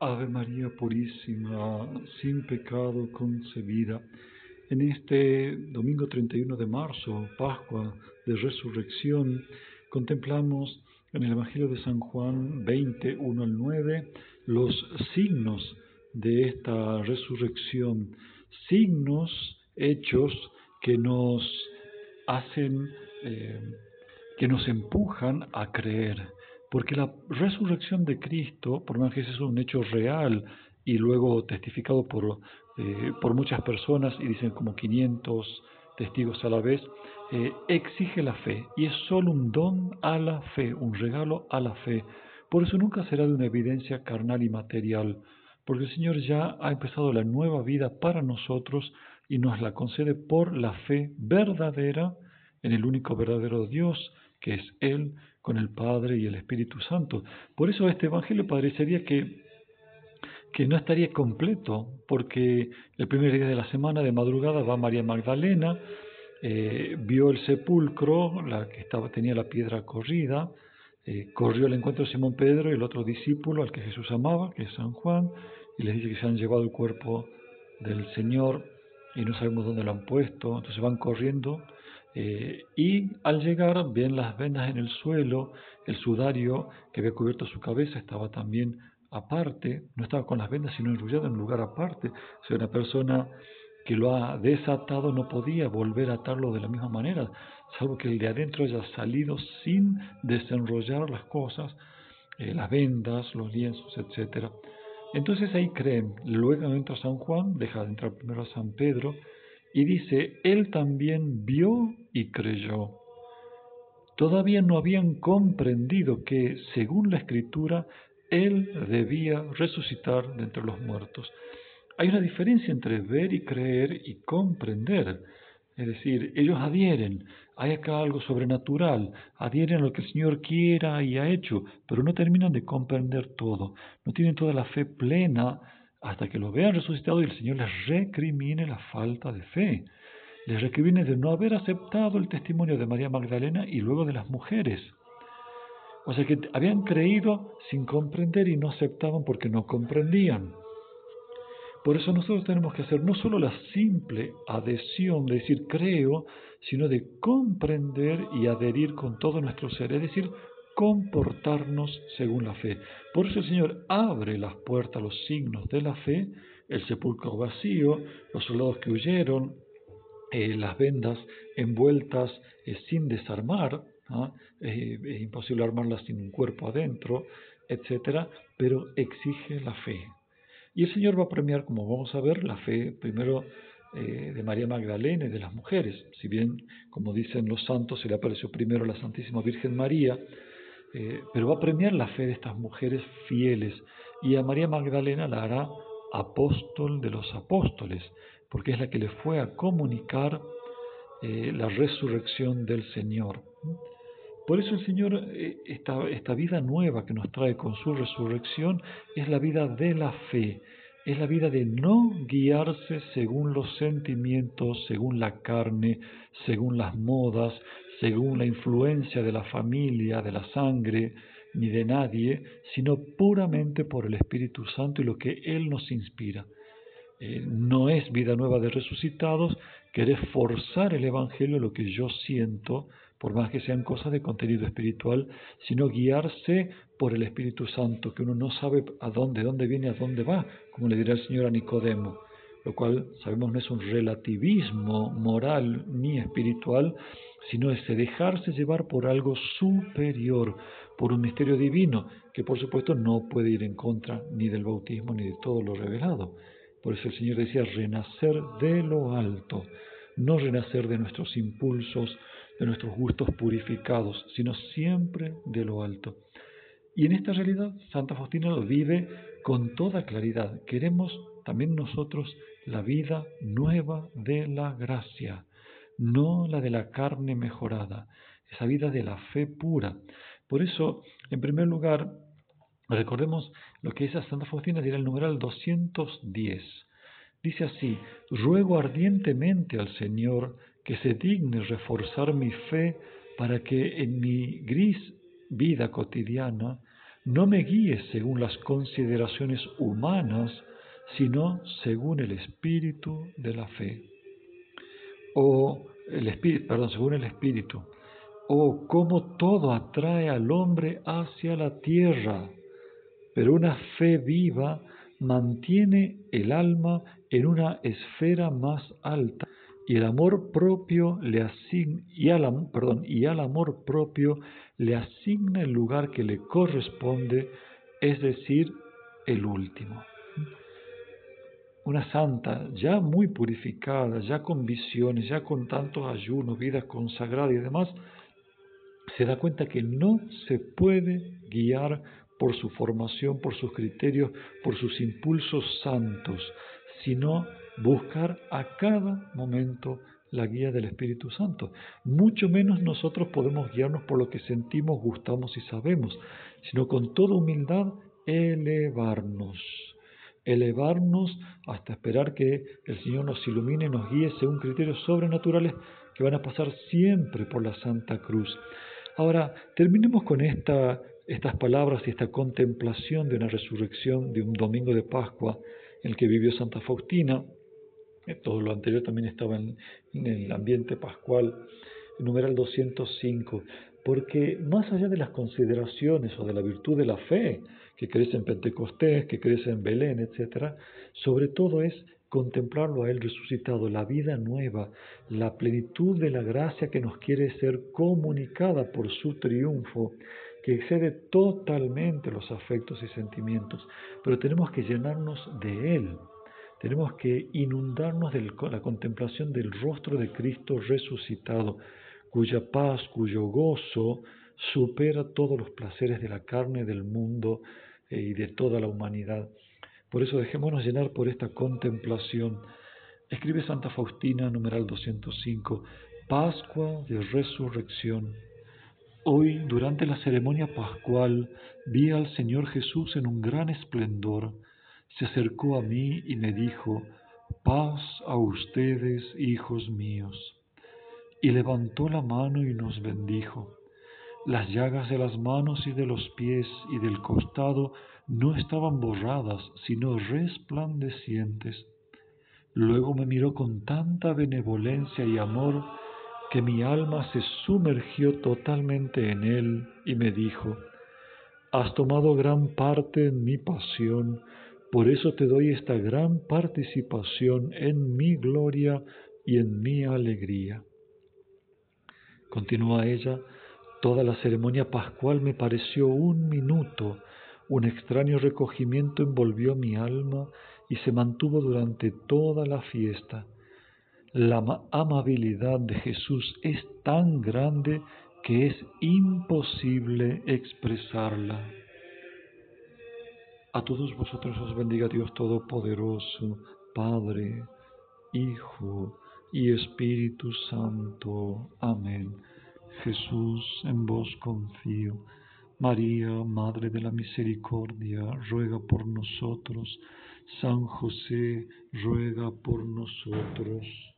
Ave María Purísima, sin pecado concebida. En este domingo 31 de marzo, Pascua de Resurrección, contemplamos en el Evangelio de San Juan 20, 1 al 9, los signos de esta resurrección, signos, hechos que nos hacen, que nos empujan a creer. Porque la resurrección de Cristo, por más que es un hecho real y luego testificado por muchas personas, y dicen como 500 testigos a la vez, exige la fe, y es solo un don a la fe, un regalo a la fe. Por eso nunca será de una evidencia carnal y material, porque el Señor ya ha empezado la nueva vida para nosotros y nos la concede por la fe verdadera en el único verdadero Dios, que es Él, con el Padre y el Espíritu Santo. Por eso este Evangelio parecería que no estaría completo, porque el primer día de la semana, de madrugada, va María Magdalena, vio el sepulcro, la que tenía la piedra corrida, corrió al encuentro de Simón Pedro y el otro discípulo al que Jesús amaba, que es San Juan, y les dice que se han llevado el cuerpo del Señor y no sabemos dónde lo han puesto. Entonces van corriendo y al llegar ven las vendas en el suelo, el sudario que había cubierto su cabeza estaba también aparte, no estaba con las vendas sino enrollado en un lugar aparte. O sea, una persona que lo ha desatado no podía volver a atarlo de la misma manera, salvo que el de adentro haya salido sin desenrollar las cosas, las vendas, los lienzos, etc. Entonces ahí creen. Luego entra San Juan, deja de entrar primero a San Pedro, y dice, él también vio y creyó. Todavía no habían comprendido que, según la Escritura, él debía resucitar de entre los muertos. Hay una diferencia entre ver y creer y comprender. Es decir, ellos adhieren, hay acá algo sobrenatural, adhieren a lo que el Señor quiera y ha hecho, pero no terminan de comprender todo, no tienen toda la fe plena hasta que lo vean resucitado y el Señor les recrimine la falta de fe. Les recrimine de no haber aceptado el testimonio de María Magdalena y luego de las mujeres. O sea que habían creído sin comprender y no aceptaban porque no comprendían. Por eso nosotros tenemos que hacer no solo la simple adhesión de decir creo, sino de comprender y adherir con todo nuestro ser, es decir, comportarnos según la fe. Por eso el Señor abre las puertas, los signos de la fe, el sepulcro vacío, los soldados que huyeron, las vendas envueltas sin desarmar, ¿no? Es imposible armarlas sin un cuerpo adentro, etcétera, pero exige la fe. Y el Señor va a premiar, como vamos a ver, la fe primero de María Magdalena y de las mujeres. Si bien, como dicen los santos, se le apareció primero a la Santísima Virgen María, pero va a premiar la fe de estas mujeres fieles. Y a María Magdalena la hará apóstol de los apóstoles, porque es la que le fue a comunicar la resurrección del Señor. Por eso el Señor, esta vida nueva que nos trae con su resurrección, es la vida de la fe, es la vida de no guiarse según los sentimientos, según la carne, según las modas, según la influencia de la familia, de la sangre, ni de nadie, sino puramente por el Espíritu Santo y lo que Él nos inspira. No es vida nueva de resucitados querer forzar el Evangelio a lo que yo siento, por más que sean cosas de contenido espiritual, sino guiarse por el Espíritu Santo, que uno no sabe de dónde viene, a dónde va, como le dirá el Señor a Nicodemo, lo cual sabemos no es un relativismo moral ni espiritual, sino ese dejarse llevar por algo superior, por un misterio divino, que por supuesto no puede ir en contra ni del bautismo ni de todo lo revelado. Por eso el Señor decía renacer de lo alto, no renacer de nuestros impulsos, de nuestros gustos purificados, sino siempre de lo alto. Y en esta realidad Santa Faustina lo vive con toda claridad. Queremos también nosotros la vida nueva de la gracia, no la de la carne mejorada, esa vida de la fe pura. Por eso, en primer lugar, recordemos lo que dice Santa Faustina, dirá el numeral 210. Dice así, ruego ardientemente al Señor que se digne reforzar mi fe para que en mi gris vida cotidiana no me guíes según las consideraciones humanas, sino según el espíritu de la fe. Según el espíritu. Cómo todo atrae al hombre hacia la tierra, pero una fe viva mantiene el alma en una esfera más alta y el amor propio y al amor propio le asigna el lugar que le corresponde, es decir, el último. Una santa ya muy purificada, ya con visiones, ya con tantos ayunos, vida consagrada y demás, se da cuenta que no se puede guiar por su formación, por sus criterios, por sus impulsos santos, sino buscar a cada momento la guía del Espíritu Santo. Mucho menos nosotros podemos guiarnos por lo que sentimos, gustamos y sabemos, sino con toda humildad elevarnos hasta esperar que el Señor nos ilumine y nos guíe según criterios sobrenaturales que van a pasar siempre por la Santa Cruz. Ahora, terminemos con estas palabras y esta contemplación de una resurrección, de un domingo de Pascua en el que vivió Santa Faustina. Todo lo anterior también estaba en el ambiente pascual, el numeral 205, porque más allá de las consideraciones o de la virtud de la fe, que crece en Pentecostés, que crece en Belén, etc., sobre todo es contemplarlo a Él resucitado, la vida nueva, la plenitud de la gracia que nos quiere ser comunicada por su triunfo, que excede totalmente los afectos y sentimientos, pero tenemos que llenarnos de Él. Tenemos que inundarnos de la contemplación del rostro de Cristo resucitado, cuya paz, cuyo gozo supera todos los placeres de la carne, del mundo y de toda la humanidad. Por eso dejémonos llenar por esta contemplación. Escribe Santa Faustina, numeral 205, Pascua de Resurrección. Hoy, durante la ceremonia pascual, vi al Señor Jesús en un gran esplendor. Se acercó a mí y me dijo, paz a ustedes, hijos míos. Y levantó la mano y nos bendijo. Las llagas de las manos y de los pies y del costado no estaban borradas, sino resplandecientes. Luego me miró con tanta benevolencia y amor que mi alma se sumergió totalmente en él y me dijo, has tomado gran parte en mi pasión, por eso te doy esta gran participación en mi gloria y en mi alegría. Continúa ella, toda la ceremonia pascual me pareció un minuto, un extraño recogimiento envolvió mi alma y se mantuvo durante toda la fiesta. La amabilidad de Jesús es tan grande que es imposible expresarla. A todos vosotros os bendiga Dios Todopoderoso, Padre, Hijo y Espíritu Santo. Amén. Jesús, en vos confío. María, Madre de la Misericordia, ruega por nosotros. San José, ruega por nosotros.